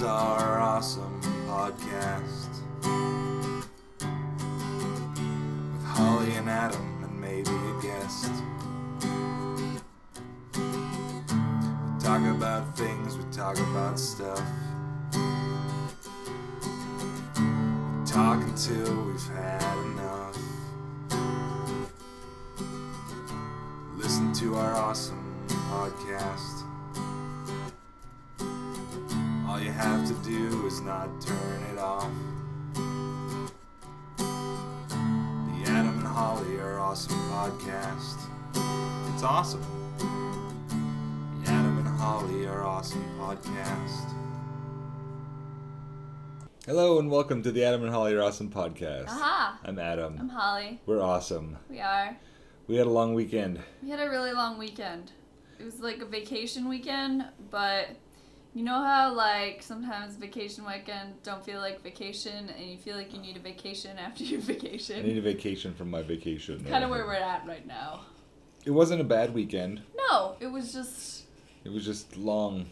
our awesome podcast with Holly and Adam and maybe a guest. We talk about things, we talk about stuff. We talk until we've had enough. Listen to our awesome podcast. All you have to do is not turn it off. The Adam and Holly are awesome podcast. It's awesome. The Adam and Holly are awesome podcast. Hello and welcome to the Adam and Holly are awesome podcast. Aha! I'm Adam. I'm Holly. We're awesome. We are. We had a long weekend. We had a really long weekend. It was like a vacation weekend, but you know how like sometimes vacation weekend don't feel like vacation and you feel like you need a vacation after your vacation? I need a vacation from my vacation. Kind of where we're at right now. It wasn't a bad weekend. No, it was just long.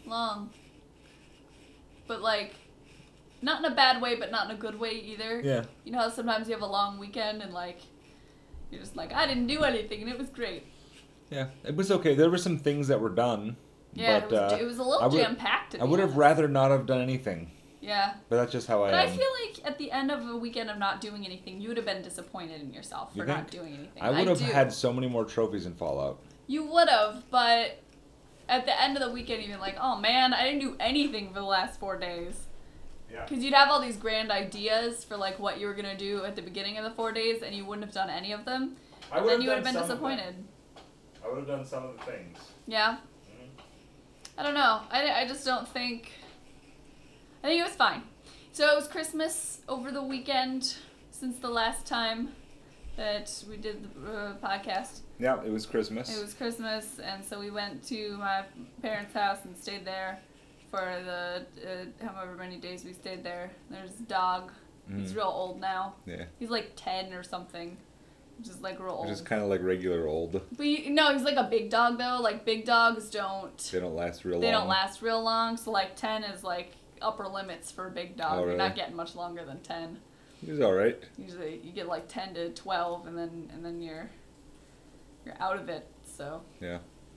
But like, not in a bad way, but not in a good way either. Yeah. You know how sometimes you have a long weekend and like, you're just like, I didn't do anything and it was great. Yeah, it was okay. There were some things that were done. Yeah, but, it was a little jam-packed. I would have rather not have done anything. Yeah. But that's just how I am. But I feel like at the end of a weekend of not doing anything, you would have been disappointed in yourself for not doing anything. I would have had so many more trophies in Fallout. You would have, but at the end of the weekend, you'd be like, oh man, I didn't do anything for the last 4 days. Yeah. Because you'd have all these grand ideas for like what you were going to do at the beginning of the 4 days, and you wouldn't have done any of them. And then you would have been disappointed. I would have done some of the things. Yeah. I don't know. I just don't think... I think it was fine. So it was Christmas over the weekend since the last time that we did the podcast. Yeah, it was Christmas. It was Christmas, and so we went to my parents' house and stayed there for the however many days we stayed there. There's a dog. He's real old now. Yeah. He's like 10 or something. Just like real old. Just kind of like regular old. But no, he's like a big dog though. Like big dogs don't. They don't last real long. They don't last real long. So like 10 is like upper limits for a big dog. Oh, really? You're not getting much longer than 10. He's all right. Usually you get like 10 to 12, and then you're out of it. So. Yeah.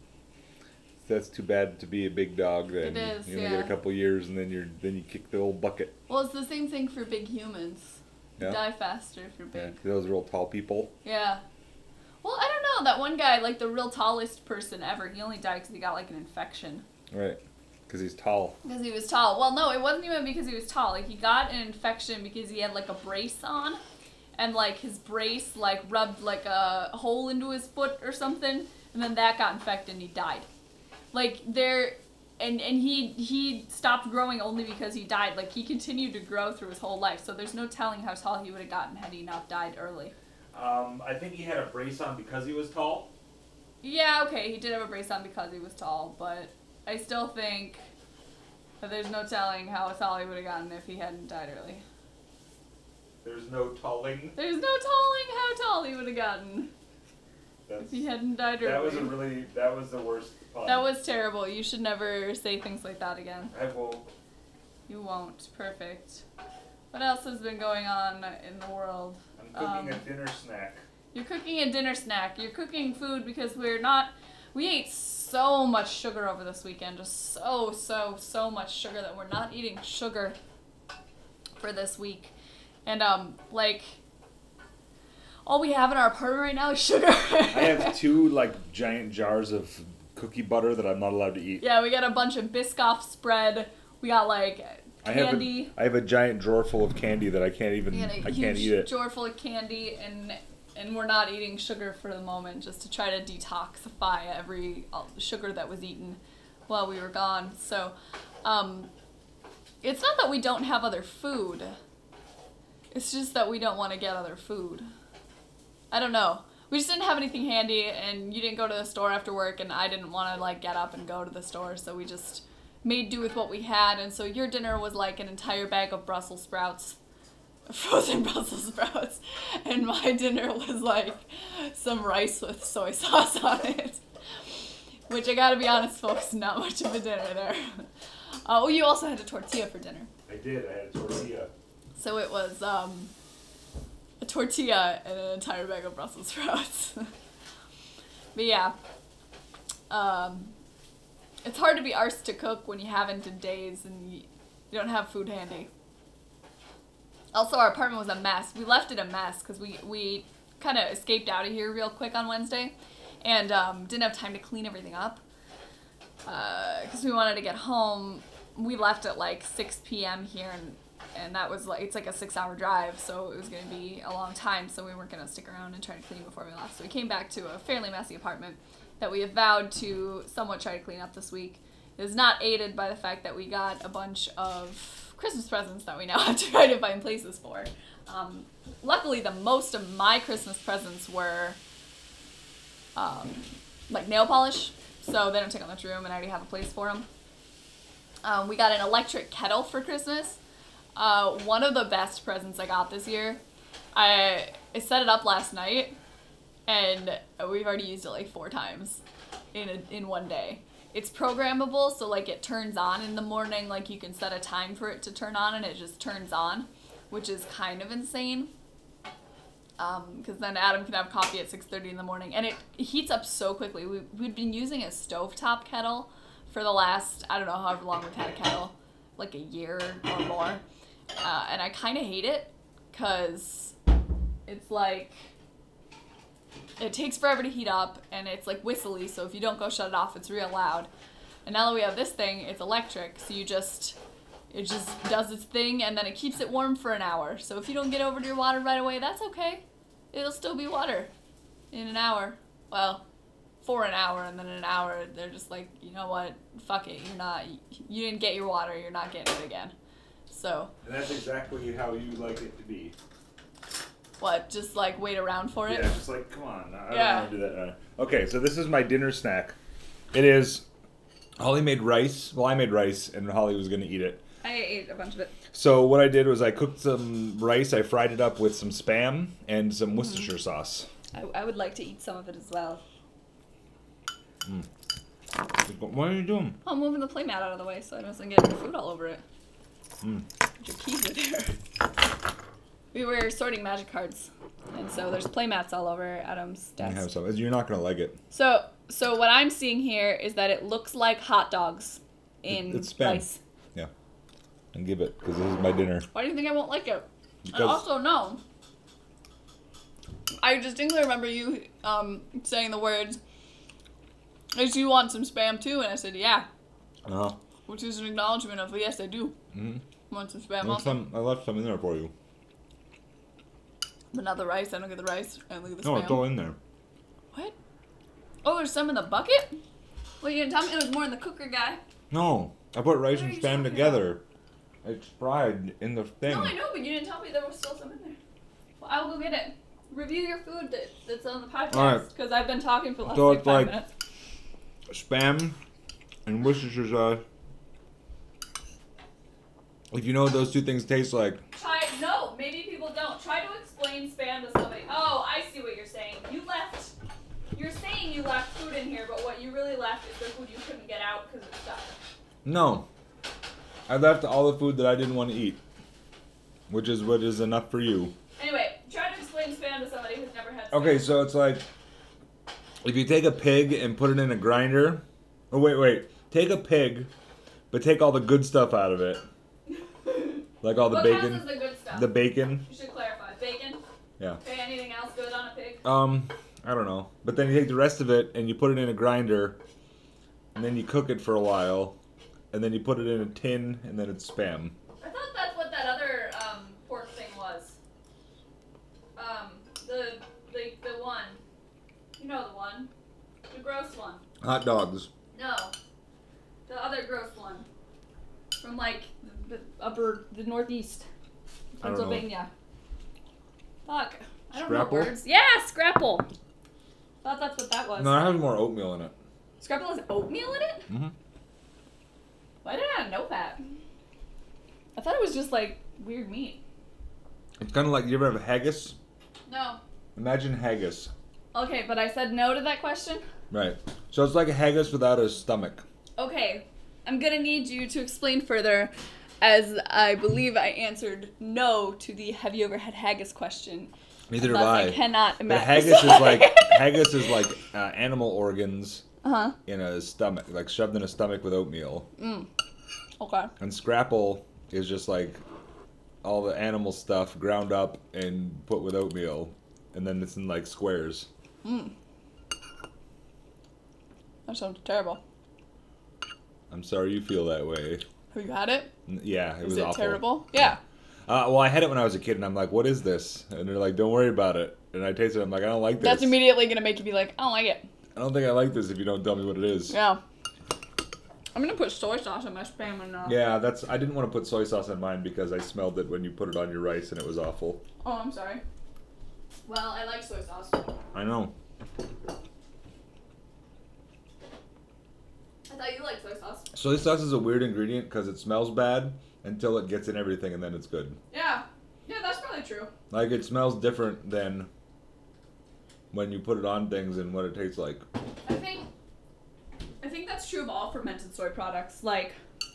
That's too bad to be a big dog. Then It is. you only get a couple years, and then you kick the old bucket. Well, it's the same thing for big humans. You die faster if you're big. Yeah, those real tall people. Yeah. Well, I don't know. That one guy, like the real tallest person ever, he only died because he got like an infection. Right. Because he's tall. Because he was tall. Well, no, it wasn't even because he was tall. Like, he got an infection because he had like a brace on. And like his brace like rubbed like a hole into his foot or something. And then that got infected and he died. Like, And he stopped growing only because he died. Like, he continued to grow through his whole life. So there's no telling how tall he would have gotten had he not died early. I think he had a brace on because he was tall. Yeah, okay, he did have a brace on because he was tall, but I still think that there's no telling how tall he would have gotten if he hadn't died early. There's no talling. There's no telling how tall he would have gotten if he hadn't died early. That was the worst pun. That was terrible. You should never say things like that again. I will. You won't. Perfect. What else has been going on in the world? I'm cooking a dinner snack. You're cooking a dinner snack. You're cooking food because we ate so much sugar over this weekend. Just so much sugar that we're not eating sugar for this week. And, like, all we have in our apartment right now is sugar. I have 2, like, giant jars of cookie butter that I'm not allowed to eat. Yeah, we got a bunch of Biscoff spread. We got, like, candy. I have a giant drawer full of candy that I can't eat it. Drawer full of candy, and we're not eating sugar for the moment, just to try to detoxify every sugar that was eaten while we were gone. So, it's not that we don't have other food. It's just that we don't want to get other food. I don't know. We just didn't have anything handy, and you didn't go to the store after work, and I didn't want to, like, get up and go to the store, so we just made do with what we had. And so your dinner was like an entire bag of Brussels sprouts, frozen Brussels sprouts, and my dinner was like some rice with soy sauce on it, which I gotta be honest, folks, not much of a dinner there. Oh, you also had a tortilla for dinner. I did. I had a tortilla. So it was a tortilla and an entire bag of Brussels sprouts. But yeah, it's hard to be arsed to cook when you haven't in days and you don't have food handy. Also, our apartment was a mess. We left it a mess because we kind of escaped out of here real quick on Wednesday and didn't have time to clean everything up because we wanted to get home. We left at like 6 p.m. here and that was like, it's like a 6-hour drive, so it was going to be a long time, so we weren't going to stick around and try to clean before we left. So we came back to a fairly messy apartment that we have vowed to somewhat try to clean up this week. It is not aided by the fact that we got a bunch of Christmas presents that we now have to try to find places for. Luckily, the most of my Christmas presents were like nail polish, so they don't take up much room and I already have a place for them. We got an electric kettle for Christmas. One of the best presents I got this year. I set it up last night, and we've already used it like 4 times in one day. It's programmable, so like it turns on in the morning, like you can set a time for it to turn on and it just turns on, which is kind of insane. Because then Adam can have coffee at 6:30 in the morning, and it heats up so quickly. We'd been using a stovetop kettle for the last, I don't know, however long we've had a kettle, like a year or more. And I kind of hate it because it's like, it takes forever to heat up and it's like whistly, so if you don't go shut it off, it's real loud. And now that we have this thing, it's electric, so it just does its thing and then it keeps it warm for an hour. So if you don't get over to your water right away, that's okay. It'll still be water in an hour. Well, for an hour, and then in an hour they're just like, you know what, fuck it, you didn't get your water, you're not getting it again. So. And that's exactly how you like it to be. What, just like wait around for it? Yeah, just like, come on, I don't want to do that. Okay, so this is my dinner snack. It is, Holly made rice. Well, I made rice, and Holly was going to eat it. I ate a bunch of it. So what I did was I cooked some rice, I fried it up with some Spam and some Worcestershire sauce. I would like to eat some of it as well. What are you doing? I'm moving the playmat out of the way so I don't get food all over it. Your keys are there. We were sorting magic cards, and so there's playmats all over Adam's I desk. have some. You're not going to like it. So what I'm seeing here is that it looks like hot dogs in It's Spam. rice. Yeah. And give it, because this is my dinner. Why do you think I won't like it? Because And also, no. I distinctly remember you saying the words, "Do you want some Spam too?" And I said, "Yeah." No. Which is an acknowledgement of, yes, I do. Mm-hmm. Want some Spam also. I left some in there for you. But not the rice. I don't get the rice. I only get the No, Spam. it's all in there. What? Oh, there's some in the bucket? Well, you didn't tell me it was more in the cooker, guy. No, I put rice What and are you Spam talking together. It's fried in the thing. No, I know, but you didn't tell me there was still some in there. Well, I'll go get it. Review your food that's on the podcast. Alright. Because I've been talking for the last So like it's 5 like- minutes. Spam and Worcestershire sauce. If you know what those two things taste like. No, maybe people don't. Try to explain Spam to somebody. Oh, I see what you're saying. You're saying you left food in here, but what you really left is the food you couldn't get out because it's stuck. No. I left all the food that I didn't want to eat. Which is what is enough for you. Anyway, try to explain Spam to somebody who's never had Spam. Okay, so it's like if you take a pig and put it in a grinder. Oh, wait. Take a pig, but take all the good stuff out of it. Like all the what bacon. counts as the good stuff? The bacon. You should clarify. Bacon? Yeah. Okay, anything else good on a pig? I don't know. But then you take the rest of it and you put it in a grinder, and then you cook it for a while, and then you put it in a tin, and then it's Spam. I thought that's what that other pork thing was. The one. You know the one. The gross one. Hot dogs. No. The other gross one. From like the northeast. I don't know. Pennsylvania. Fuck. I don't know Scrapple? words. Yeah, Scrapple. Thought that's what that was. No, it has more oatmeal in it. Scrapple has oatmeal in it? Mm-hmm. Why did I not know that? I thought it was just like weird meat. It's kind of like, you ever have haggis? No. Imagine haggis. Okay, but I said no to that question. Right. So it's like a haggis without a stomach. Okay. I'm gonna need you to explain further, as I believe I answered no to the have you ever had haggis question. Neither have Thus, I. I cannot But imagine. haggis is like animal organs Uh-huh. in a stomach, like shoved in a stomach with oatmeal. Okay. And scrapple is just like all the animal stuff ground up and put with oatmeal, and then it's in like squares. That sounds terrible. I'm sorry you feel that way. Have you had it? Yeah, it was Is it awful. terrible? Yeah. Well, I had it when I was a kid, and I'm like, "What is this?" And they're like, "Don't worry about it." And I tasted it. I'm like, "I don't like this. That's immediately gonna make you be like, I don't like it. I don't think I like this if you don't tell me what it is." Yeah. I'm gonna put soy sauce in my spam and Yeah, I didn't want to put soy sauce on mine because I smelled it when you put it on your rice, and it was awful. Oh, I'm sorry. Well, I like soy sauce. I know. I thought you liked soy sauce. Soy sauce is a weird ingredient because it smells bad until it gets in everything, and then it's good. Yeah. Yeah, that's probably true. Like, it smells different than when you put it on things and what it tastes like. I think that's true of all fermented soy products. Like,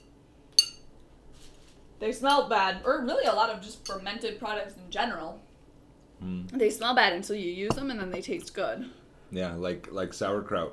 they smell bad, or really a lot of just fermented products in general. They smell bad until you use them, and then they taste good. Yeah, like sauerkraut.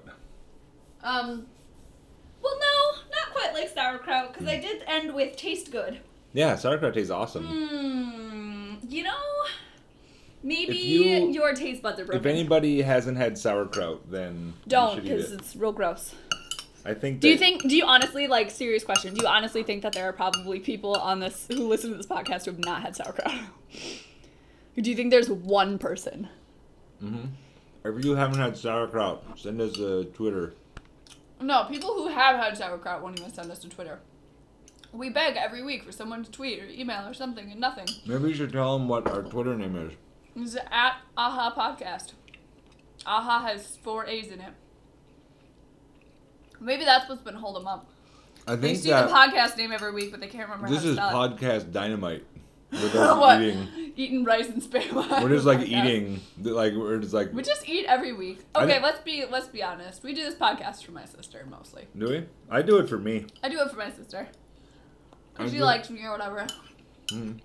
Well, no, not quite like sauerkraut, because I did end with taste good. Yeah, sauerkraut tastes awesome. You know, maybe If you- your taste buds are broken. If anybody hasn't had sauerkraut, then Don't, you should eat because it. it's real gross. I think. Do you honestly, like, serious question, do you honestly think that there are probably people on this who listen to this podcast who have not had sauerkraut? Or do you think there's one person? If you haven't had sauerkraut, send us a Twitter. No, people who have had sauerkraut won't even send us to Twitter. We beg every week for someone to tweet or email or something, and nothing. Maybe you should tell them what our Twitter name is. It's at AHA Podcast. AHA has 4 A's in it. Maybe that's what's been holding them up. I They think see the that podcast name every week, but they can't remember this how to is spell it. podcast dynamite. We're just What? eating. Eating rice and spam. We're just like eating. Like we're just like. We just eat every week. I Okay, thi- let's be honest. We do this podcast for my sister mostly. Do we? I do it for me. I do it for my sister. I Cause she do- likes me or whatever. Mhm.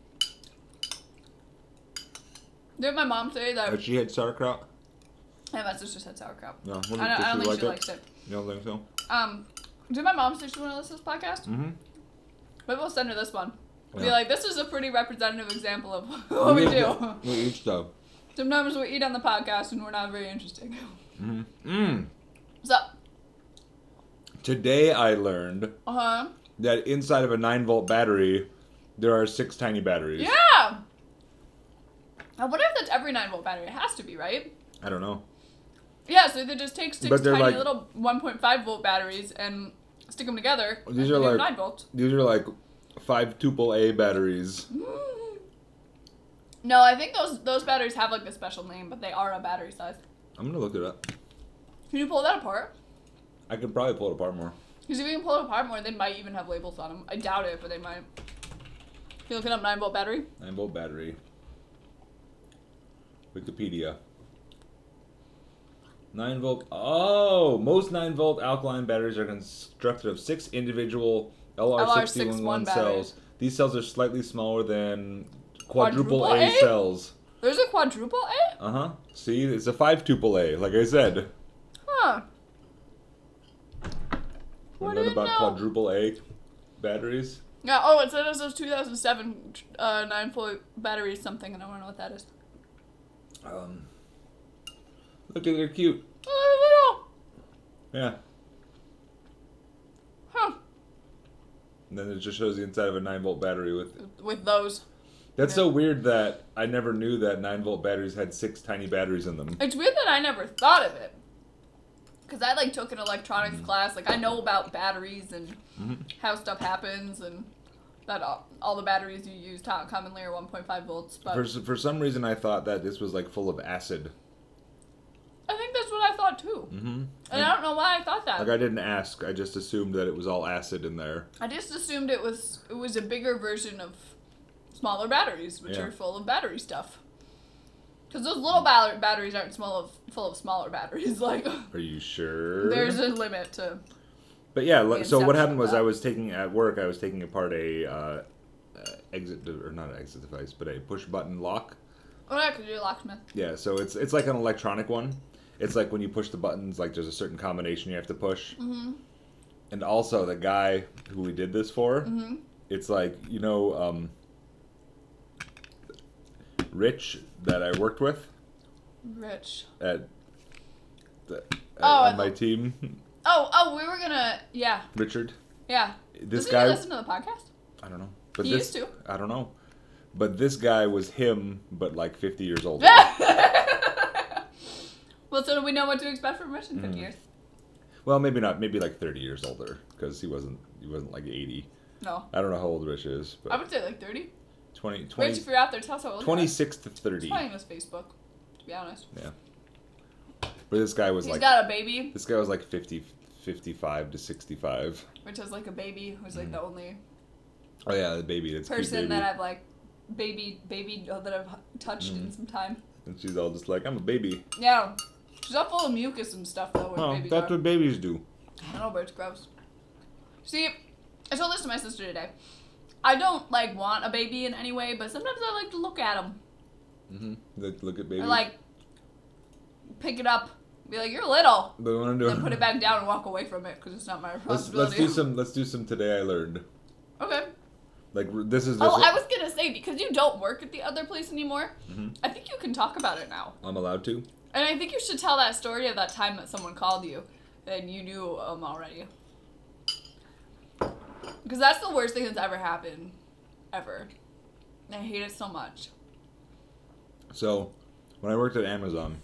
Did my mom say that? Has she had sauerkraut? Yeah, my sister said sauerkraut. No. I don't think she likes it. You don't think so? Did my mom say she wanted to listen to this podcast? Mm-hmm. Maybe we'll send her this one. Be Yeah. like, this is a pretty representative example of what we do. We eat stuff. Sometimes we eat on the podcast and we're not very interesting. Mm-hmm. What's up? Today I learned Uh-huh. that inside of a 9-volt battery, there are 6 tiny batteries. Yeah! I wonder if that's every 9-volt battery. It has to be, right? I don't know. Yeah, so they just take 6 But they're tiny like- little 1.5-volt batteries and stick them together. These and are they have like- 9 volts. These are like 5 AAA batteries. No, I think those batteries have like a special name, but they are a battery size. I'm gonna look it up. Can you pull that apart? I could probably pull it apart more. Because if you can pull it apart more, they might even have labels on them. I doubt it, but they might. You looking up 9-volt battery? 9-volt battery. Wikipedia. 9-volt. Oh, most 9-volt alkaline batteries are constructed of 6 individual LR61 LR61 cells. These cells are slightly smaller than quadruple Quadruple A A? cells. There's a quadruple A? Uh huh. See, it's a 5 A, like I said. Huh. Learn didn't about know. quadruple A batteries. Yeah, oh, it said it was 2007 9-volt battery something, and I don't know what that is. Look at they're cute. Oh, Yeah. huh. And then it just shows the inside of a 9-volt battery with. With those. That's Yeah. so weird that I never knew that 9-volt batteries had 6 tiny batteries in them. It's weird that I never thought of it. Because I, like, took an electronics class. Like, I know about batteries and how stuff happens and that all the batteries you use commonly are 1.5 volts. But For some reason, I thought that this was like full of acid. I think that's what I thought, too. Mm-hmm. And I don't know why I thought that. Like I didn't ask. I just assumed that it was all acid in there. I just assumed it was a bigger version of smaller batteries, which Yeah. are full of battery stuff. Because those little batteries aren't full of smaller batteries. Like, Are you sure? there's a limit to But yeah, The so what inception happened of was that. I was taking apart a not an exit device, but a push button lock. Oh yeah, because you're a locksmith. Yeah, so it's like an electronic one. It's like when you push the buttons, like there's a certain combination you have to push. Mm-hmm. And also the guy who we did this for, Mm-hmm. it's like, Rich that I worked with Rich. at Oh, on my team, We were gonna. Yeah. Richard. Yeah. This Doesn't guy, he listen to the podcast? I don't know, but He this used to. I don't know, but this guy was him, but like 50 years old. Well, so do we know what to expect from Rich in 50 years? Well, maybe not. Maybe like 30 years older, because he wasn't like 80. No. I don't know how old Rich is, I but would say like 30. 20, Rich, if you're out there, tell us how old you are. 26 to 30. He's probably on his Facebook, to be honest. Yeah. But this guy was He's like got a baby. this guy was like 55 to 65. Rich has like a baby who's like the only Oh yeah, the baby. That's a cute person baby. that I've like baby that I've touched in some time. And she's all just like, I'm a baby. Yeah. She's all full of mucus and stuff though. Oh, Babies that's are. what babies do. I know, but it's gross. See, I told this to my sister today. I don't like want a baby in any way, but sometimes I like to look at them. Look at babies. Or like pick it up, be like, "You're little," But we want to do. then put it back down and walk away from it because it's not my Let's responsibility. do some today I learned. Okay. Like this is. Oh, I was gonna say because you don't work at the other place anymore. Mm-hmm. I think you can talk about it now, I'm allowed to. and I think you should tell that story of that time that someone called you and you knew already. Because that's the worst thing that's ever happened, ever. I hate it so much. So, when I worked at Amazon,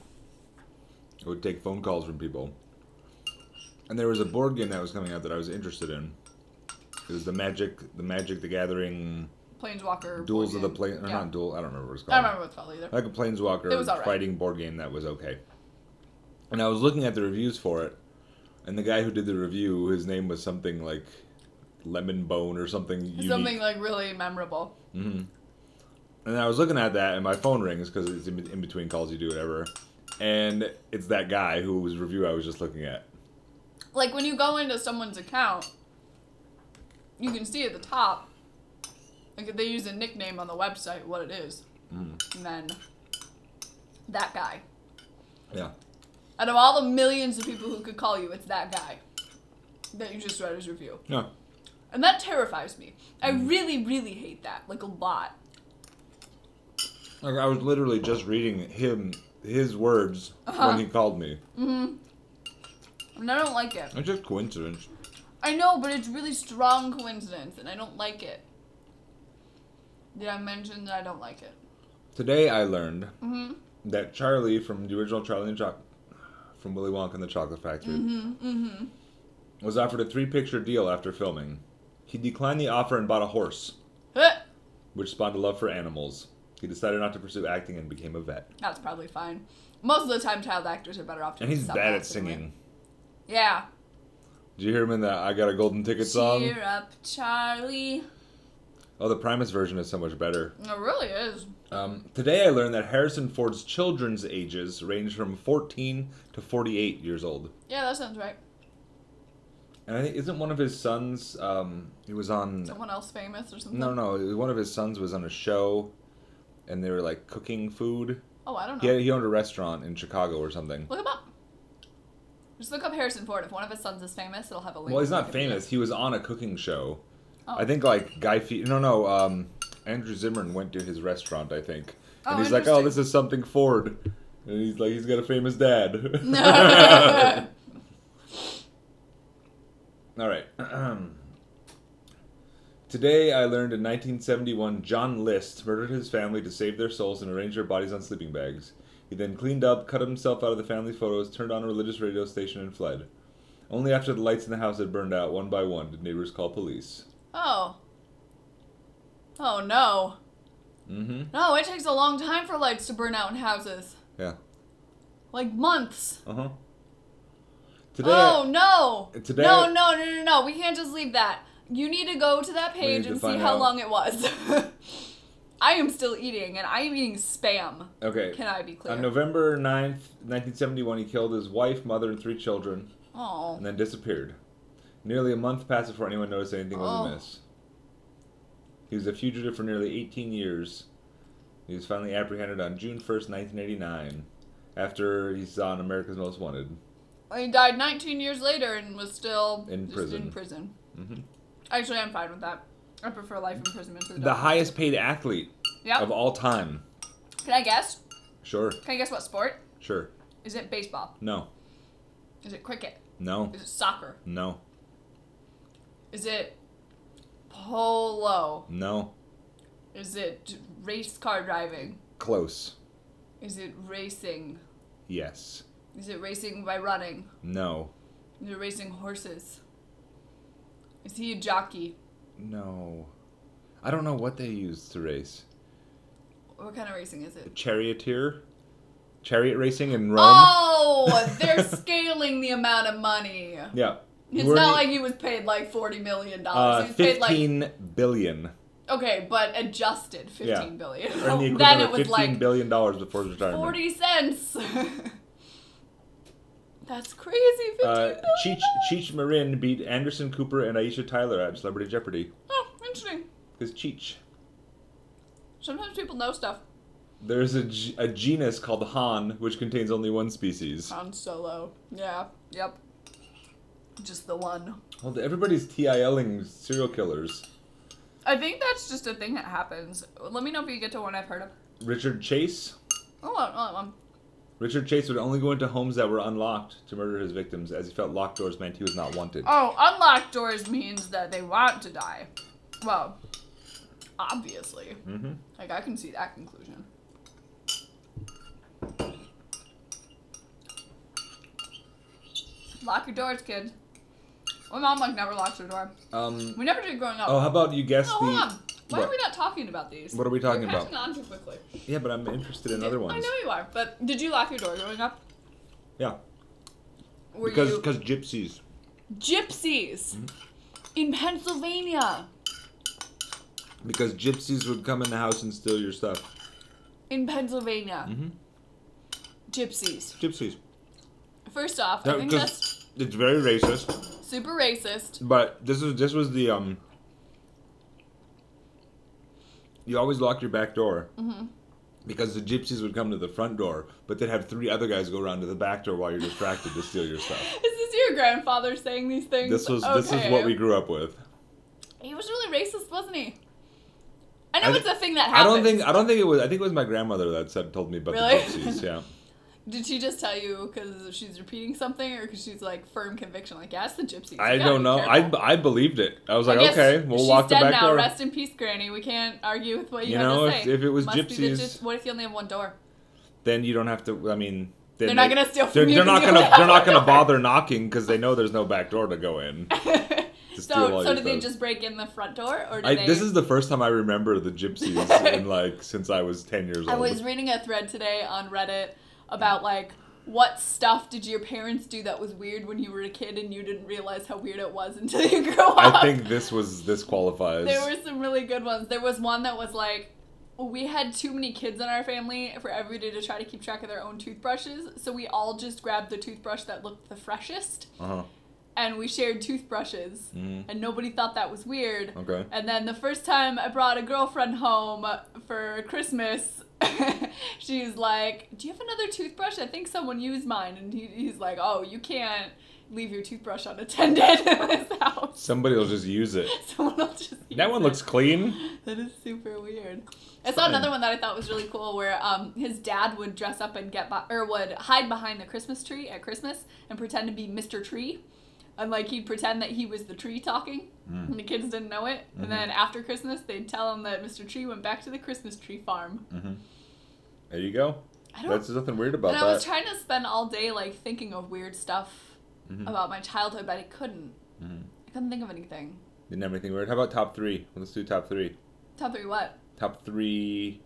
I would take phone calls from people, and there was a board game that was coming out that I was interested in. It was the Magic the Gathering Planeswalker. Duels of the board Plane, game. or Yeah. not Duel. I don't remember what it's I called. don't remember what it's called either. Like a Planeswalker It was alright. fighting board game that was okay. And I was looking at the reviews for it, and the guy who did the review, his name was something like Lemon Bone or something unique. Something like really memorable. Mm-hmm. And I was looking at that, and my phone rings because it's in between calls. You do whatever, and it's that guy whose review I was just looking at. Like when you go into someone's account, you can see at the top, like if they use a nickname on the website, what it is. And then that guy. Yeah. Out of all the millions of people who could call you, it's that guy that you just read his review. Yeah. And that terrifies me. I really, really hate that. Like a lot. Like I was literally just reading his words when he called me. And I don't like it. It's just coincidence. I know, but it's really strong coincidence, and I don't like it. Did I mention that I don't like it? Today I learned that Charlie from the original Charlie and from Willy Wonka and the Chocolate Factory was offered a 3-picture deal after filming. He declined the offer and bought a horse, Huh! which spawned a love for animals. He decided not to pursue acting and became a vet. That's probably fine. Most of the time, child actors are better off doing And he's something bad at else anyway. singing. Yeah. Did you hear him in the I Got a Golden Ticket song? Cheer up, Charlie. Oh, the Primus version is so much better. It really is. Today I learned that Harrison Ford's children's ages range from 14 to 48 years old. Yeah, that sounds right. And I think, isn't one of his sons, he was on... Someone else famous or something? No, one of his sons was on a show, and they were, like, cooking food. Oh, I don't know. He owned a restaurant in Chicago or something. Look him up. Just look up Harrison Ford. If one of his sons is famous, it'll have a link. Well, he's to not Wikipedia. famous. He was on a cooking show. Oh. I think, like, Andrew Zimmern went to his restaurant, I think. And Oh, he's like, oh, interesting. this is something Ford. And he's like, he's got a famous dad. All right. Today I learned in 1971 John List murdered his family to save their souls and arrange their bodies on sleeping bags. He then cleaned up, cut himself out of the family photos, turned on a religious radio station, and fled. Only after the lights in the house had burned out one by one did neighbors call police. Oh. Oh, no. Mm-hmm. No, it takes a long time for lights to burn out in houses. Yeah. Like months. Uh-huh. Today Oh, no. Today- No. We can't just leave that. You need to go to that need page to and see find how out. long it was. I am still eating, and I am eating Spam. Okay. Can I be clear? On November 9th, 1971, he killed his wife, mother, and 3 children, Oh. and then disappeared. Nearly a month passed before anyone noticed anything was Oh. amiss. He was a fugitive for nearly 18 years. He was finally apprehended on June 1st, 1989, after he's on America's Most Wanted. He died 19 years later and was still In just prison. in prison. Mhm. Actually, I'm fine with that. I prefer life imprisonment to the The death highest paid athlete Yep. of all time. Can I guess? Sure, Can I guess what sport? sure. Is it baseball? No, Is it cricket? no, Is it soccer? no, Is it polo? no. Is it race car driving? Close. Is it racing? Yes. Is it racing by running? No. Is it racing horses? Is he a jockey? No. I don't know what they use to race. What kind of racing is it? Charioteer? Chariot racing in Rome? Oh, they're scaling the amount of money. Yeah. It's We're not the- like he was paid like $40 million. He was paid 15 billion. okay, but adjusted Yeah. $15 billion. Earned the equivalent Then it of was $15 like billion before his retirement. 40 cents. That's crazy. 15 billion. Cheech Marin beat Anderson Cooper and Aisha Tyler at Celebrity Jeopardy. Oh, interesting. Because Cheech. Sometimes people know stuff. There's a genus called Han, which contains only one species. Han Solo. Yeah. Yep. Just the one. Well, everybody's TILing serial killers. I think that's just a thing that happens. Let me know if you get to one I've heard of. Richard Chase. Hold on. Richard Chase would only go into homes that were unlocked to murder his victims, as he felt locked doors meant he was not wanted. Oh, unlocked doors means that they want to die. Well, obviously. Mm-hmm. Like, I can see that conclusion. Lock your doors, kids. My mom, like, never locks her door. We never did growing up. Oh, how about you guess Oh, hold on. Why are what? we not talking about these? What are we talking You're about? catching on too quickly. Yeah, but I'm interested in other ones. I know you are, but did you lock your door growing up? Yeah. Were Because you gypsies. gypsies Mm-hmm. in Pennsylvania? Because gypsies would come in the house and steal your stuff. In Pennsylvania, Mm-hmm. gypsies. Gypsies. First off, No, I think 'cause that's it's very racist. super racist. But this was the You always lock your back door. Mm-hmm. Because the gypsies would come to the front door, but they'd have 3 other guys go around to the back door while you're distracted to steal your stuff. Is this your grandfather saying these things? This is Okay. what we grew up with. He was really racist, wasn't he? I know I- it's a thing that I happens. don't think it was. I think it was my grandmother that told me about Really? the gypsies. Yeah. Did she just tell you because she's repeating something, or because she's like firm conviction, like, yeah, it's the gypsies. You I gotta don't be know. careful." I believed it. I was like, I guess okay, we'll she's lock the dead back now. door. Rest in peace, Granny. We can't argue with what you, You had know, to say. if it was Must be the gypsies- what if you only have one door? Then you don't have to. I mean, They're not gonna steal from you They're not 'cause you gonna. don't have They're not one gonna door. bother knocking because they know there's no back door to go in. steal all So your did they stuff. just break in the front door, or did they? This is the first time I remember the gypsies since I was 10 years old. I was reading a thread today on Reddit about like what stuff did your parents do that was weird when you were a kid and you didn't realize how weird it was until you grew up. I think this qualifies. There were some really good ones. There was one that was like, we had too many kids in our family for everybody to try to keep track of their own toothbrushes, so we all just grabbed the toothbrush that looked the freshest, Uh-huh. and we shared toothbrushes, and nobody thought that was weird. Okay. And then the first time I brought a girlfriend home for Christmas, she's like, do you have another toothbrush? I think someone used mine. And he's like, oh, you can't leave your toothbrush unattended in this house. Somebody will just use it. Someone will just use That one it. looks clean. That is super weird. I saw fine. another one that I thought was really cool where his dad would dress up and would hide behind the Christmas tree at Christmas and pretend to be Mr. Tree. And like he'd pretend that he was the tree talking, and the kids didn't know it. And then after Christmas, they'd tell him that Mr. Tree went back to the Christmas tree farm. There you go. I don't. There's nothing weird about And that. I was trying to spend all day like thinking of weird stuff about my childhood, but I couldn't. I couldn't think of anything. Didn't have anything weird. How about top 3? Let's do top 3. Top 3 what? Top 3.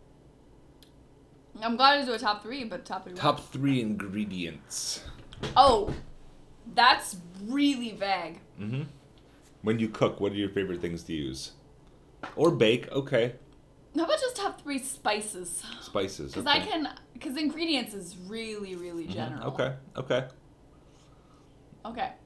I'm glad to do a top 3, but top 3 what? Top 3 ingredients. Oh, that's really vague. When you cook, what are your favorite things to use? Or bake, okay. How about just top 3 spices? Spices. Because Okay. because ingredients is really, really general. Okay. Okay.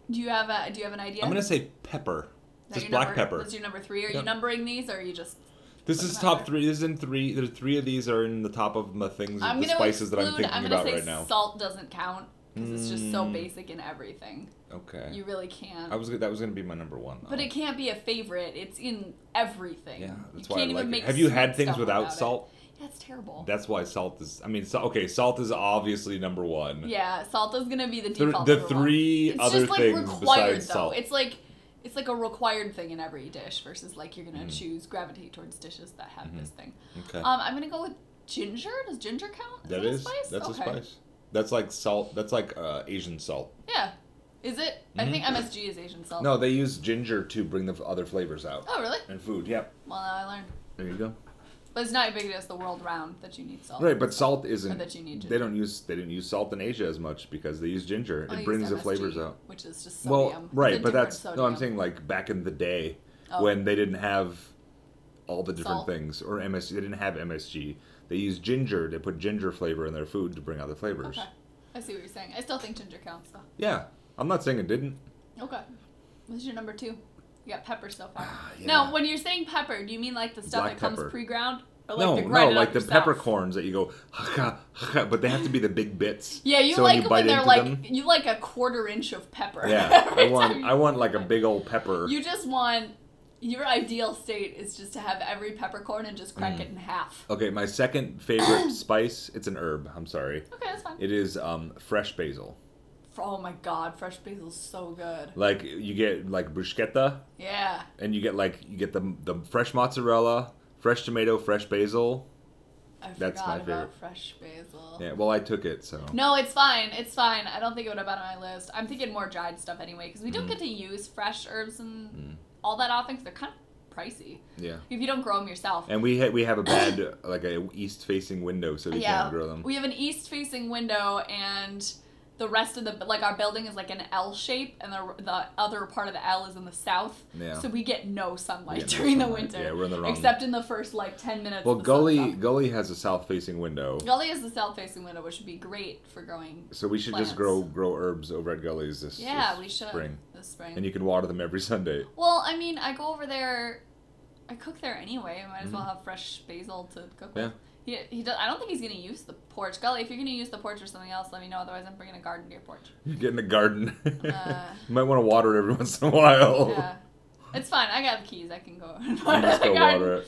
Do you have an idea? I'm gonna say pepper. Is that Just your black number? pepper. That's your number 3. Are you Yep. numbering these, or are you just? This putting is them top out 3. This is in 3. There's 3 of these are in the top of my things, I'm the gonna spices that I'm exclude- thinking I'm gonna about say right now. salt doesn't count because it's just so basic in everything. Okay. You really can't. That was gonna be my number 1. Though. But it can't be a favorite. It's in everything. Yeah, that's you why I can't even like make it. Have you had sweet things stuff without it. salt? Yeah, it's terrible. That's why salt is. I mean, okay, salt is obviously number 1. Yeah, salt is gonna be the The, default. the number 3 one. other It's just like things required besides though. salt. It's like a required thing in every dish versus like you're Mm-hmm. gonna choose gravitate towards dishes that have this thing. Okay. I'm gonna go with ginger. Does ginger count? That a is. spice? That's Okay. a spice. That's like salt. That's like Asian salt. Yeah. Is it? I think MSG is Asian salt. Mm-hmm. No, they use ginger to bring the other flavors out. Oh really? And food. Yep. Well, now I learned. There you go. But it's not as big as the world round that you need salt. Right, but salt isn't. Or that you need They didn't use salt in Asia as much because they use ginger. I It use brings the MSG, flavors out. which is just sodium. Well, It's right, a but different that's sodium. no. I'm saying like back in the day Oh. when they didn't have all the different Salt. things or MSG. They didn't have MSG. They used ginger. They put ginger flavor in their food to bring out the flavors. Okay. I see what you're saying. I still think ginger counts though. Yeah, I'm not saying it didn't. Okay. What's your number 2? You got pepper so far. yeah. Now, when you're saying pepper, do you mean like the stuff Black that comes pepper. pre-ground? Or like No, the no, grinded like up the yourself? peppercorns that you go, haka, haka, but they have to be the big bits. Yeah, you so like when it you when bite they're into like, them, you like a 1/4 inch of pepper. yeah, every time you- I want like a big old pepper. You just want, your ideal state is just to have every peppercorn and just crack it in half. Okay, my second favorite spice, it's an herb, I'm sorry. Okay, that's fine. It is fresh basil. Oh my god, fresh basil's so good. Like you get like bruschetta Yeah. and you get the fresh mozzarella, fresh tomato, fresh basil. I That's forgot my about favorite. fresh basil. Yeah, well I took it, so. No, it's fine. It's fine. I don't think it would have been on my list. I'm thinking more dried stuff anyway, because we don't get to use fresh herbs and all that often, because they're kind of pricey. Yeah. If you don't grow them yourself. And we have a bad like a east facing window, so we can't grow them. We have an east-facing window, and the rest of the, like, our building is like an L shape, and the other part of the L is in the south. Yeah. So we get no sunlight We get no during the sunlight. winter. Yeah, we're in the wrong- Except in the first, like, 10 minutes. Well, the sun's up. Gully has a south facing window. Gully is the south-facing window, which would be great for growing. So we should just plants. grow herbs over at Gully's this We should. spring. This spring. And you can water them every Sunday. Well, I mean, I go over there. I cook there anyway. I might as well Mm-hmm. have fresh basil to cook with. He does, I don't think he's gonna use the porch. Gully, if you're gonna use the porch or something else, let me know. Otherwise, I'm bringing a garden to your porch. You get in a garden. Uh, you might want to water it every once in a while. Yeah, it's fine. I got the keys. I can go and You water just the go garden. water it.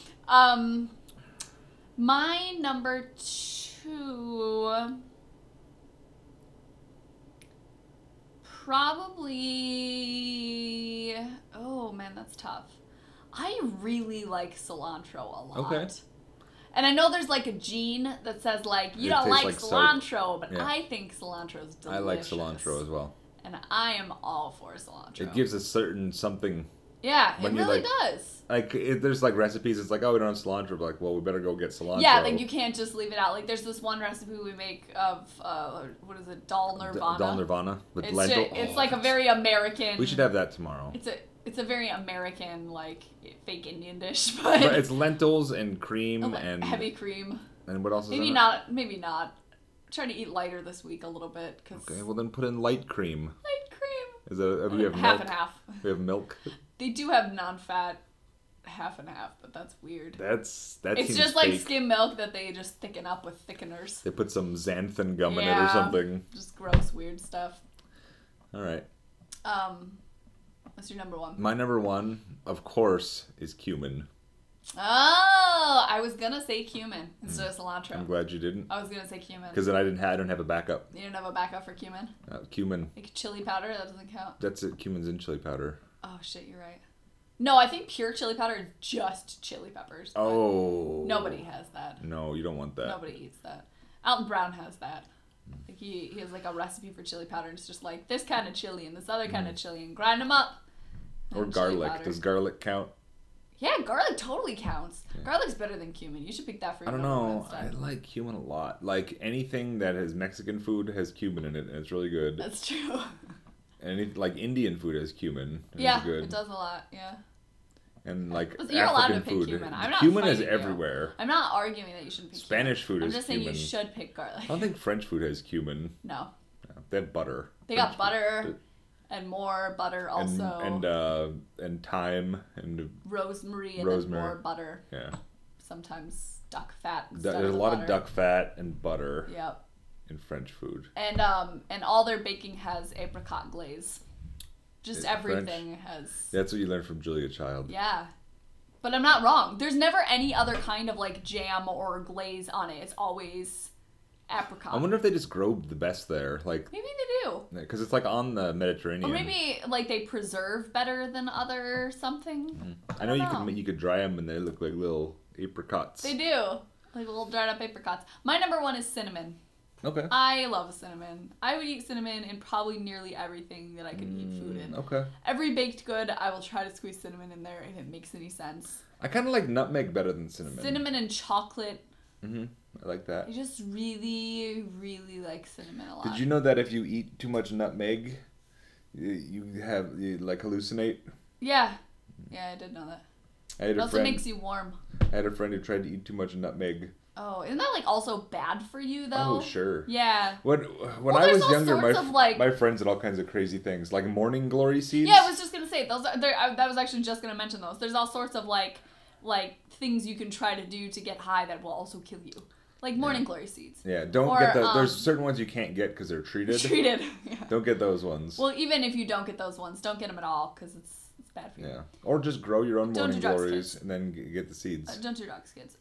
My number 2. Probably. Oh man, that's tough. I really like cilantro a lot. Okay. And I know there's like a gene that says like you It don't tastes like like soap. cilantro, but Yeah. I think cilantro is delicious. I like cilantro as well. And I am all for cilantro. It gives a certain something. Yeah, it when you, really like, does. Like, there's like recipes, it's like, oh, we don't have cilantro. But like, well, we better go get cilantro. Yeah, like you can't just leave it out. Like there's this one recipe we make of what is it, dal nirvana. Dal Nirvana with It's lentil. it's like a very American. We should have that tomorrow. It's a very American like fake Indian dish, but, But it's lentils and cream like, and heavy cream. and what else is in Maybe it? not. Maybe not. I'm trying to eat lighter this week a little bit because Okay, well then put in light cream. light cream. Is that we have half milk? and half. We have milk. They do have non-fat half and half, but that's weird. That It's seems just like fake. skim milk that they just thicken up with thickeners. They put some xanthan gum in it or Yeah. something. Just gross, weird stuff. All right. What's your number 1? My number 1, of course, is cumin. Oh, I was gonna say cumin instead of cilantro. I'm glad you didn't, I was gonna say cumin. because then I don't have a backup. You didn't have a backup for cumin? Cumin. Like chili powder? That doesn't count. That's it. Cumin's in chili powder. Oh shit, you're right. No, I think pure chili powder is just chili peppers. but Oh. Nobody has that. No, you don't want that. Nobody eats that. Alton Brown has that. Like he has like a recipe for chili powder and it's just like this kind of chili and this other kind of chili and grind them up. Or And chili garlic. powder. Does garlic count? Yeah, garlic totally counts. Garlic's better than cumin. You should pick that for I your don't number one know. I instead. like cumin a lot. Like anything that has Mexican food has cumin in it, and it's really good. That's true. And like Indian food has cumin. And Yeah, it's good. it does a lot. Yeah. And like You're allowed to African pick food, cumin. I'm not cumin is fighting you. everywhere. I'm not arguing that you shouldn't pick Spanish cumin. food I'm is just saying cumin. you should pick garlic. I don't think French food has cumin. No. They have butter. They French got butter. And more butter also. And thyme and rosemary and rosemary. then more butter. Yeah. Sometimes duck fat instead There's of a the lot butter. of duck fat and butter Yep. in French food. And all their baking has apricot glaze. Just It's everything has. That's what you learned from Julia Child. Yeah. But I'm not wrong. There's never any other kind of like jam or glaze on it. It's always apricot. I wonder if they just grow the best there, like Maybe they do. because it's like on the Mediterranean. Or maybe like they preserve better than other something. I know you could dry them and they look like little apricots. They do. Like little dried up apricots. My number one is cinnamon. Okay. I love cinnamon. I would eat cinnamon in probably nearly everything that I could eat food in. Okay. Every baked good, I will try to squeeze cinnamon in there if it makes any sense. I kind of like nutmeg better than cinnamon. Cinnamon and chocolate. I like that. I just really, really like cinnamon a lot. Did you know that if you eat too much nutmeg, you like hallucinate? Yeah. Yeah, I did know that. It also makes you warm. I had a friend who tried to eat too much nutmeg. Oh, isn't that like also bad for you though? Oh, sure. Yeah. When Well, I there's was all younger, sorts of, like- my friends did all kinds of crazy things, like morning glory seeds. Yeah, I was just gonna say those. That was actually just gonna mention those. There's all sorts of like things you can try to do to get high that will also kill you, like morning glory seeds. Yeah, don't Or, get the. There's certain ones you can't get because they're treated. Treated. Yeah. Don't get those ones. Well, even if you don't get those ones, don't get them at all because it's bad for you. Yeah, or just grow your own Don't morning do drugs, glories kids. and then get the seeds. Don't do drugs, kids.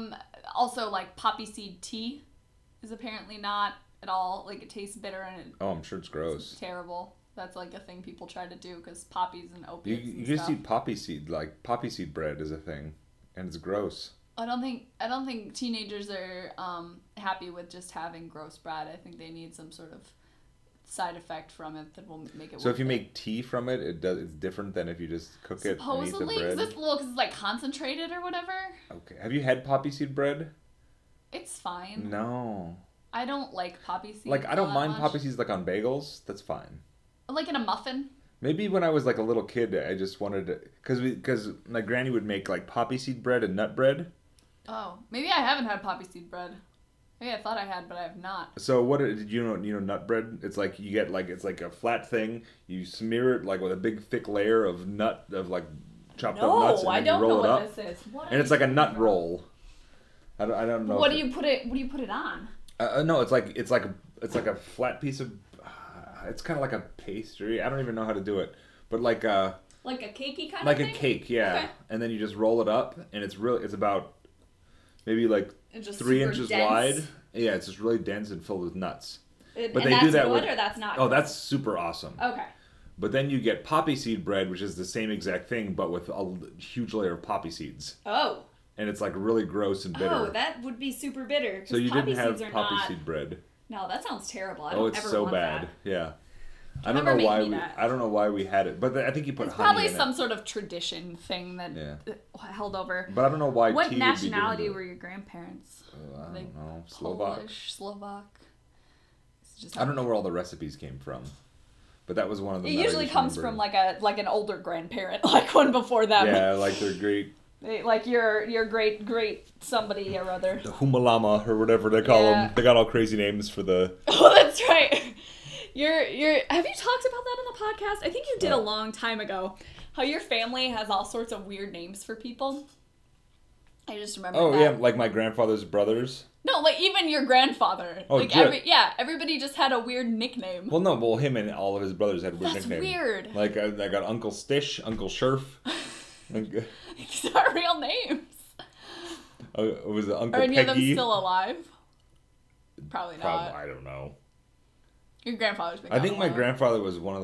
Also, like poppy seed tea is apparently not at all like it tastes bitter and Oh, I'm sure it's gross. it's terrible. That's like a thing people try to do because poppies and You opiates and just stuff. eat poppy seed, like poppy seed bread is a thing, and it's gross. I don't think teenagers are happy with just having gross bread. I think they need some sort of side effect from it that will make it. So if worth you it. make tea from it, it's different than if you just cook it and eat Supposedly, the bread. because it's like concentrated or whatever. Okay, have you had poppy seed bread? It's fine. No. I don't like poppy seeds. Like I all don't that mind much. poppy seeds like on bagels. That's fine. Like in a muffin. Maybe when I was like a little kid, I just wanted to, because my granny would make like poppy seed bread and nut bread. Oh, maybe I haven't had poppy seed bread. Maybe I thought I had, but I have not. So what did you know nut bread? It's like you get like it's like a flat thing. You smear it like with a big thick layer of like chopped up nuts, and I then don't you roll know it what up, this is. What and it's like a nut roll. I don't know. What do you put it on? No, it's like a flat piece of. It's kind of like a pastry. I don't even know how to do it, but like a cakey kind like of a thing? cake, yeah. Okay. And then you just roll it up, and it's about maybe like It's just 3 super inches dense. wide. Yeah, it's just really dense and filled with nuts. But and they that's do that good with. or that's not Oh, good? that's super awesome. Okay. But then you get poppy seed bread, which is the same exact thing, but with a huge layer of poppy seeds, Oh. and it's like really gross and bitter. Oh, that would be super bitter. So you poppy didn't have seeds are poppy not... seed bread. No, that sounds terrible. I Oh, don't it's ever so want bad. that. Yeah. I Don't don't know ever why make me we. that. I don't know why we had it, but I think you put It's honey probably in some it. sort of tradition thing that held over. But I don't know why. What tea nationality would be were your grandparents? I Like don't know. Slovak. Polish, Slovak. It's just I don't know where all the recipes came from, but that was one of them. It that I usually just comes remember. from like an older grandparent, like one before them. Yeah, like their great Like your great somebody or other. the Humalama or whatever they call Yeah. them. They got all crazy names for the. Oh, that's right. Have you talked about that on the podcast? I think you did a long time ago. How your family has all sorts of weird names for people. I just remember Oh that. yeah, like my grandfather's brothers. No, like even your grandfather. Oh, like Jip. everybody just had a weird nickname. Well, no, him and all of his brothers had weird That's nicknames. weird. Like I got Uncle Stish, Uncle Scherf. These are real names. Was it Uncle Are any Peggy? of them still alive? Probably not. Probably, I don't know. Your grandfather's been I gone think a my while. grandfather was one of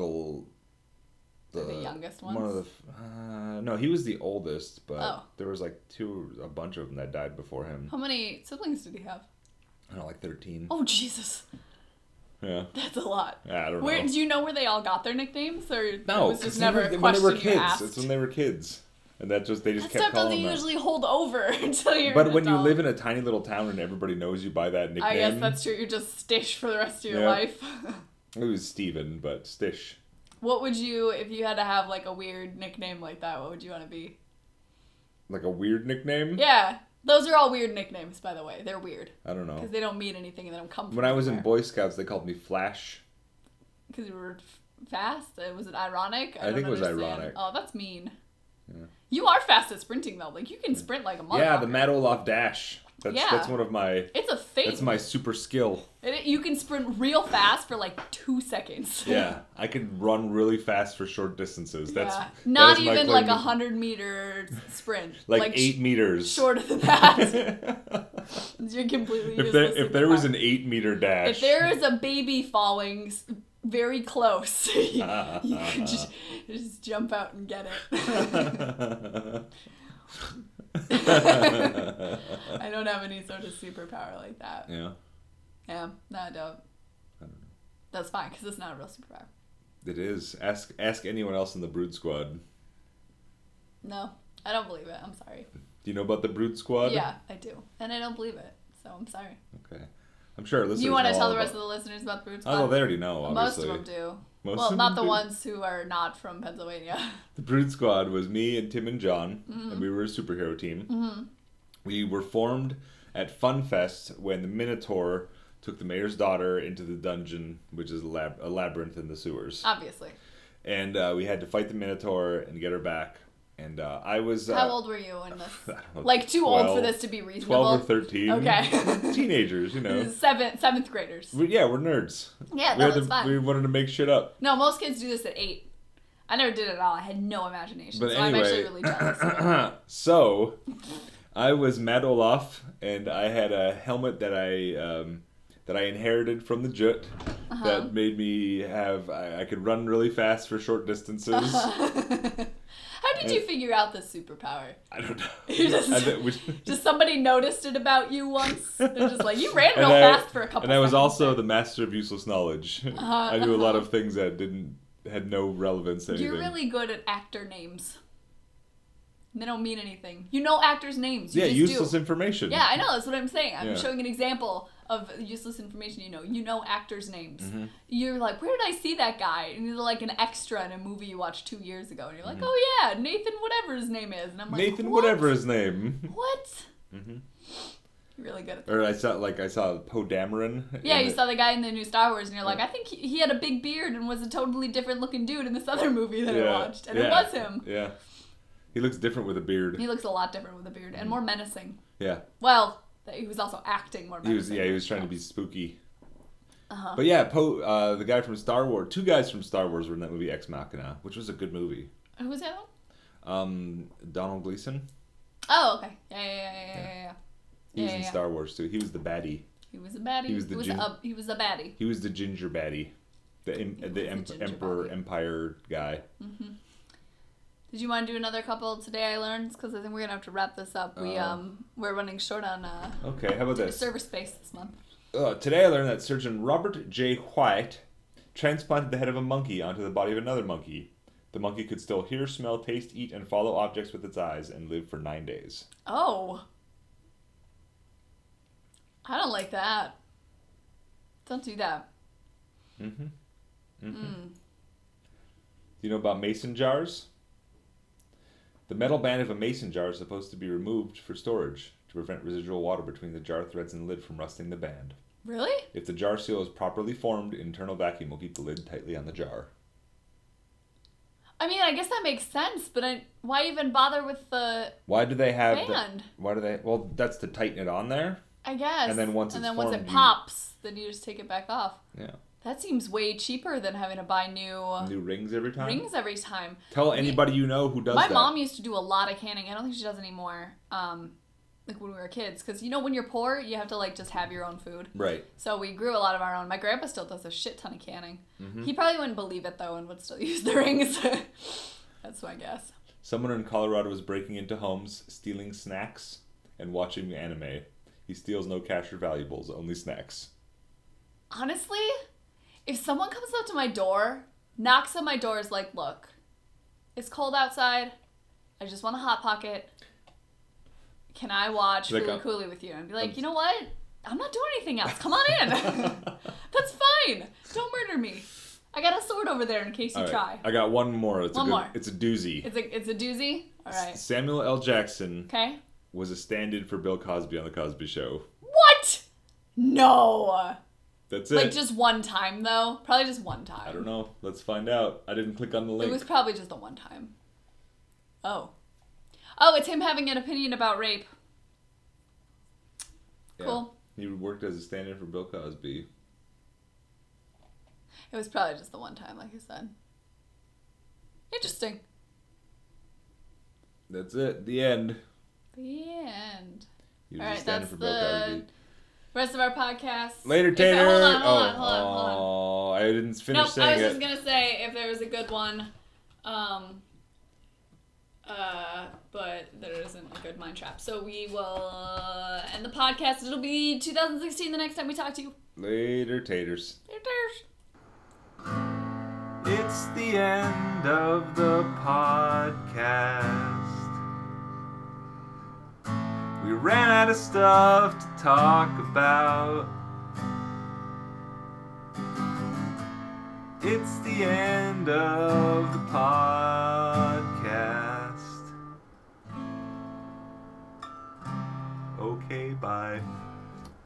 The youngest One of ones? the no, he was the oldest, but Oh. there was like a bunch of them that died before him. How many siblings did he have? I don't know, like 13. Oh Jesus, Yeah, that's a lot. I don't Where know. do you know where they all got their nicknames, or No, it was just 'cause never a when they question were you kids. asked? It's when they were kids, and they just That kept stuff calling doesn't them. usually hold over until you're. But an when you adult. live in a tiny little town and everybody knows you by that nickname, I guess that's true. You're just Stish for the rest of your Yeah. life. it was Steven, but Stish. What would you, if you had to have like a weird nickname like that? What would you want to be? Like a weird nickname? Yeah, those are all weird nicknames, by the way. They're weird I don't know. because they don't mean anything and they don't come from When I was in anywhere. Boy Scouts, they called me Flash. Because you were fast? Was it ironic? I think it was understand. ironic. Oh, that's mean. Yeah. You are fast at sprinting though. Like you can sprint like a motherfucker. Yeah, the Matt Olaf dash. That's one of my. It's a thing. That's my super skill. You can sprint real fast for like 2 seconds. Yeah, I can run really fast for short distances. That's not that is my even claim like to- 100-meter sprint. like 8 meters. Shorter than that. You're completely useless. If there was an 8-meter dash. If there is a baby falling very close, you can just jump out and get it. I don't have any sort of superpower like that. Yeah. Yeah, no, I don't. That's fine, because it's not a real superpower. It is. Ask anyone else in the Brood Squad. No, I don't believe it. I'm sorry. Do you know about the Brood Squad? Yeah, I do. And I don't believe it, so I'm sorry. Okay. I'm sure our listeners You want to know tell all the rest about- of the listeners about the Brood Oh, Squad? well, they already know, obviously. Most of them do. Most Well, of not them the do? ones who are not from Pennsylvania. The Brood Squad was me and Tim and John, and we were a superhero team. Mm-hmm. We were formed at FunFest when the Minotaur took the mayor's daughter into the dungeon, which is a labyrinth in the sewers. Obviously. And we had to fight the Minotaur and get her back. And I was... How old were you in this? I don't know, Like, too old for 12 this to be reasonable? 12 or 13. Okay. Teenagers, you know. Seventh graders. We're nerds. Yeah, We, no, had that's fine. we wanted to make shit up. No, most kids do this at 8. I never did it at all. I had no imagination. But so anyway, I'm actually really jealous. So, I was Matt Olaf, and I had a helmet that I inherited from the Jut that made me have... I could run really fast for short distances. How did you figure out this superpower? I don't know. You just somebody noticed it about you once. They're just like, you ran real fast for a couple And I was seconds also there. the master of useless knowledge. I knew a lot of things that had no relevance to anything. You're really good at actor names. They don't mean anything. You know actors' names. You Yeah, just useless do. information. Yeah, I know. That's what I'm saying. I'm Yeah. showing an example of useless information you know. You know actors' names. Mm-hmm. You're like, where did I see that guy? And he's like an extra in a movie you watched 2 years ago. And you're like, oh yeah, Nathan whatever his name is. And I'm like, Mm-hmm. Nathan, what? whatever his name. What? Mhm. You're really good at that. Or I saw Poe Dameron. Yeah, in you it. saw the guy in the new Star Wars, and you're like, I think he had a big beard and was a totally different looking dude in this other movie that I watched. And it was him. Yeah. He looks different with a beard. He looks a lot different with a beard and more menacing. Yeah. Well, he was also acting more He was menacing. trying to be spooky. Uh-huh. But yeah, Poe, the guy from Star Wars, 2 guys from Star Wars were in that movie Ex Machina, which was a good movie. Who was the other one? Donald Gleason. Oh, okay. Yeah. He was in Yeah. Star Wars too. He was the baddie. He was a baddie. He was the he was a baddie. He was the ginger baddie. The Emperor baddie. Empire guy. Did you want to do another couple today I learned? Because I think we're gonna have to wrap this up. We're running short on Okay, how about this? server space this month. Today I learned that surgeon Robert J. White transplanted the head of a monkey onto the body of another monkey. The monkey could still hear, smell, taste, eat, and follow objects with its eyes and live for 9 days. Oh. I don't like that. Don't do that. Do you know about mason jars? The metal band of a mason jar is supposed to be removed for storage to prevent residual water between the jar threads and lid from rusting the band. Really? If the jar seal is properly formed, internal vacuum will keep the lid tightly on the jar. I mean, I guess that makes sense, but why even bother with the Why do they have band? Well, that's to tighten it on there. I guess. And then once it's it formed, you- pops, then you just take it back off. Yeah. That seems way cheaper than having to buy new Rings every time? rings every time. Tell anybody you know who does My that. mom used to do a lot of canning. I don't think she does anymore. Like when we were kids, because when you're poor, you have to like just have your own food. Right. So we grew a lot of our own. My grandpa still does a shit ton of canning. Mm-hmm. He probably wouldn't believe it though, and would still use the rings. That's my guess. Someone in Colorado was breaking into homes, stealing snacks, and watching anime. He steals no cash or valuables, only snacks. Honestly, if someone comes up to my door, knocks on my door, is like, look, it's cold outside. I just want a Hot Pocket. Can I watch Like Fooly Cooley with you? And be like, you know what? I'm not doing anything else. Come on in. That's fine. Don't murder me. I got a sword over there in case you All right, try. I got one more. It's One more. It's a doozy. It's a doozy? All right. Samuel L. Jackson Okay. was a stand-in for Bill Cosby on The Cosby Show. What? No. That's it. Like, just one time, though? Probably just one time. I don't know. Let's find out. I didn't click on the link. It was probably just the one time. Oh. Oh, it's him having an opinion about rape. Yeah. Cool. He worked as a stand-in for Bill Cosby. It was probably just the one time, like you said. Interesting. That's it. The end. The end. He was All a right, stand-in that's for Bill Cosby. the rest of our podcast. Later, If- Tater. Hold on. Oh, I didn't finish Nope, saying I was it. just gonna say if there was a good one, but there isn't a good mind trap. So we will end the podcast. It'll be 2016 the next time we talk to you. Later, Taters. It's the end of the podcast. We ran out of stuff to talk about. It's the end of the podcast. Okay, bye.